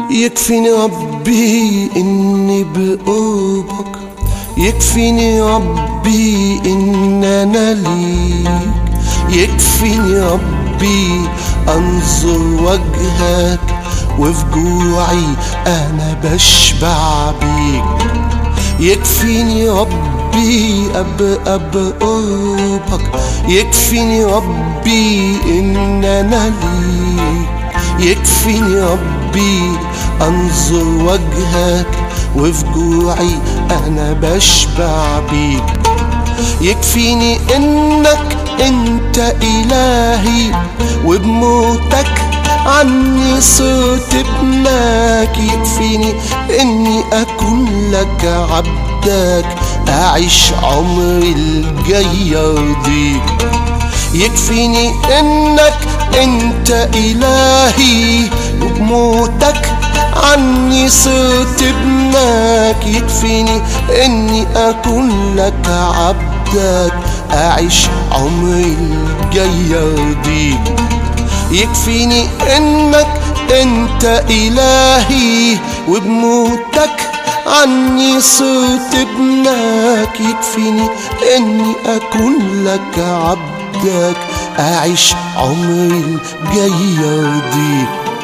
يكفيني ربي إني بقربك، يكفيني ربي إن أنا ليك، يكفيني ربي أنظر وجهك وفي جوعي أنا بشبع بيك. يكفيني ربي أبقى بقربك، يكفيني ربي إن أنا ليك، يكفيني ربي أنظر وجهك وفي جوعي أنا بشبع بيك. يكفيني إنك أنت إلهي وبموتك عني صرت ابنك، يكفيني إني أكون لك عبدك أعيش عمري الجاي يرضيك. يكفيني إنك أنت إلهي وبموتك عني صرت ابنك، يكفيني إني أكون لك عبدك أعيش عمري الجاي يرضيك. يكفيني إنك أنت إلهي وبموتك عني صرت ابنك، يكفيني إني أكون لك عبدك أعيش عمري الجاي يرضيك.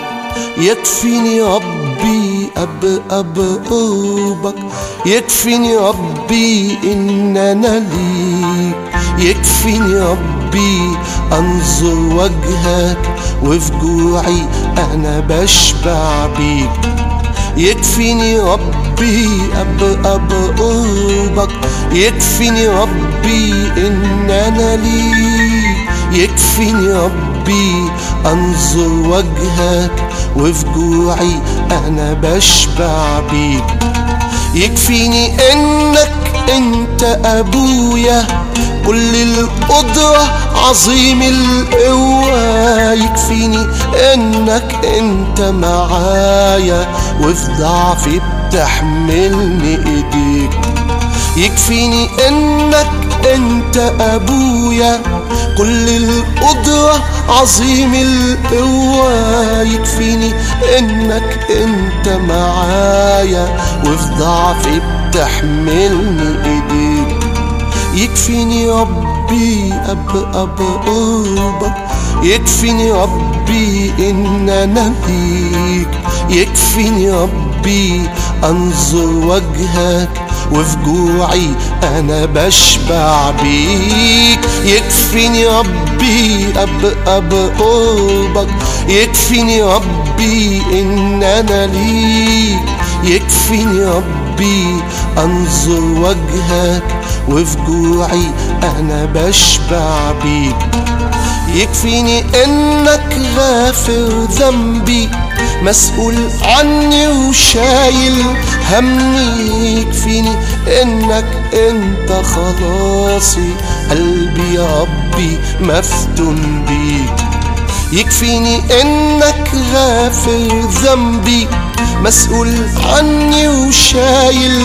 يكفيني ربي أبقى بقربك، يكفيني ربي إن أنا ليك، يكفيني ربي أنظر وجهك وفي جوعي أنا بشبع بيك. يكفيني ربي أبقى بقربك، يكفيني ربي إن أنا ليك، يكفيني ربي أنظر وجهك وفي جوعي أنا بشبع بيك. يكفيني إنك أنت أبويا كل القدرة عظيم القوة، يكفيني إنك أنت معايا وفي ضعفي بتحملني إيديك. يكفيني إنك أنت أبويا كل القدرة عظيم القوة، يكفيني إنك أنت معايا وفي ضعفي بتحملني إيديك. يكفيني ربي أبقى بقربك، يكفيني ربي إن أنا ليك، يكفيني ربي أنظر وجهك وفي جوعي أنا بشبع بيك. يكفيني ربي أبقى بقربك، يكفيني ربي إن أنا ليك، يكفيني ربي أنظر وجهك وفي جوعي أنا بشبع بيك. يكفيني إنك غافر ذنبي مسؤول عني وشايل همي، يكفيني إنك أنت خلاصي قلبي يا ربي مفتون بيك. يكفيني إنك غافر ذنبي مسؤول عني وشايل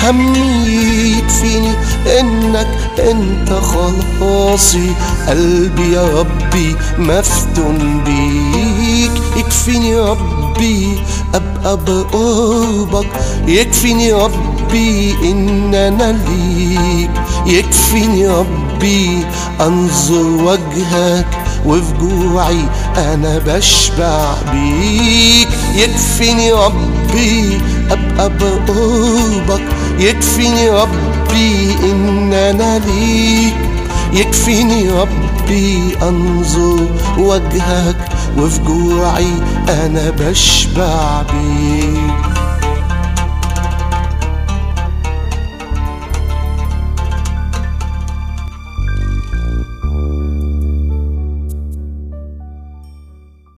همي، يكفيني إنك أنت خلاصي قلبي يا ربي مفتون بيك. يكفيني ربي أبقى بقربك، يكفيني ربي إن أنا ليك، يكفيني ربي أنظر وجهك وفي جوعي أنا بشبع بيك. يكفيني ربي أبقى بقربك، يكفيني ربي إن أنا ليك، يكفيني ربي أنظر وجهك وفي جوعي أنا بشبع بيك.